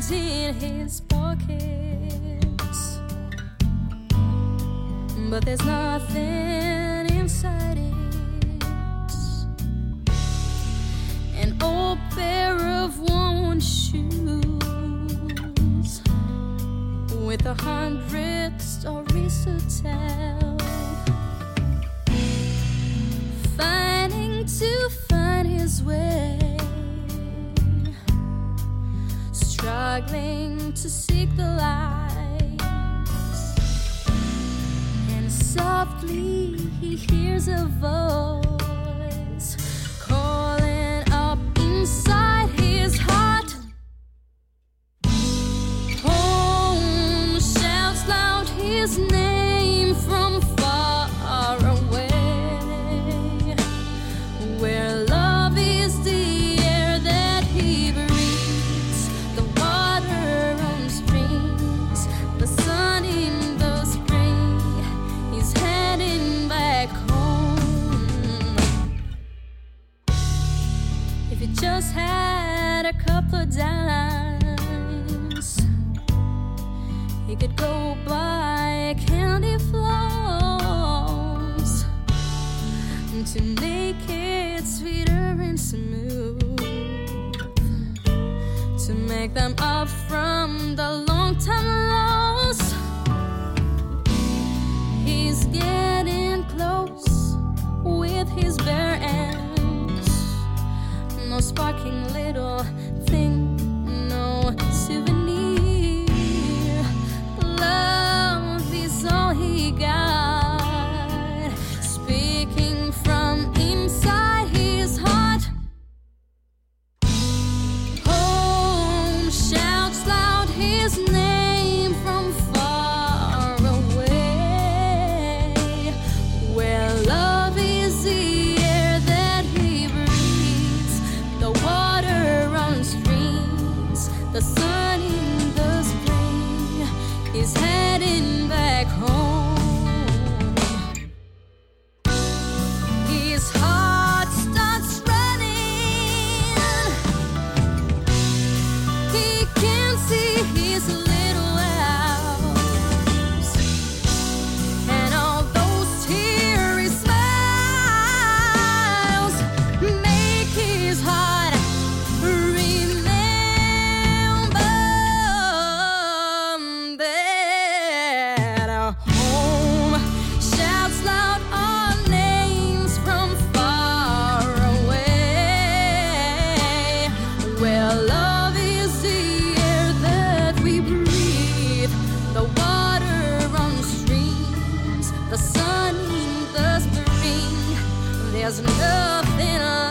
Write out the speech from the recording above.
hands in his pockets, but there's nothing inside it. An old pair of worn shoes with 100 stories to tell, fighting to find his way, struggling to seek the light. And softly he hears a voice calling up inside his heart. Home shouts loud his name from far away, where love is the air that he breathes, the water on springs, the sun in the spring. He's heading back home. If he just had a couple of dimes, he could go buy candy floss to make it sweeter and smooth, to make them up from the long time loss. He's getting close with his bare hands, no sparking little thing, no souvenir. Love is all he got, speaking from inside his heart. Home shouts loud his name from far away, where love is the air that he breathes, the water on streams, the sun in the spring. He's heading back home. His heart starts running. He can see his little house, and all those teary smiles make his heart remember that home shouts loud our names from far away, where love is the air that we breathe, the water on streams, the sun in the spring. There's nothing